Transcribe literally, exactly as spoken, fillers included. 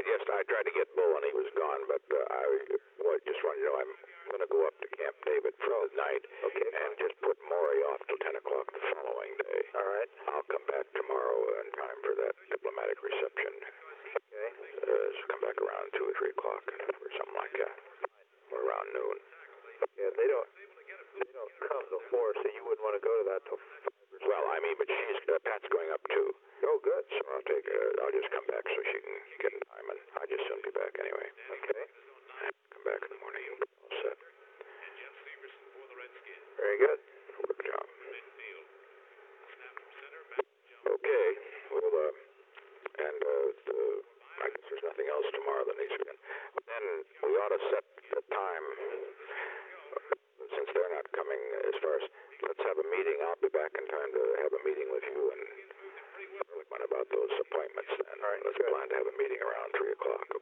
guess I tried to get Bull and he was gone, but uh, I well, just wanted to know I'm going to go up to Camp David for the night. Okay. And just put Maury off till ten o'clock the following day. All right. I'll come back tomorrow in time for that diplomatic reception. Okay. Uh, so come back around two or three o'clock or something like that, or around noon. Yeah, they don't. They don't come before, so you wouldn't want to go to that till five or Well, I mean, but she's uh, Pat's going up too. Oh, good. So I'll take. Uh, I'll just come back so she can get in time, and I'll just soon be back anyway. Okay. Come back in the morning. All set. Very good. Work job. Okay. Well, uh, and uh, the, I guess there's nothing else tomorrow that needs to be done. But then we ought to set the time, since they're not coming as far as, let's have a meeting. I'll be back in time to have a meeting with you and Ehrlichman about those appointments then. All right, Let's good. plan to have a meeting around three o'clock,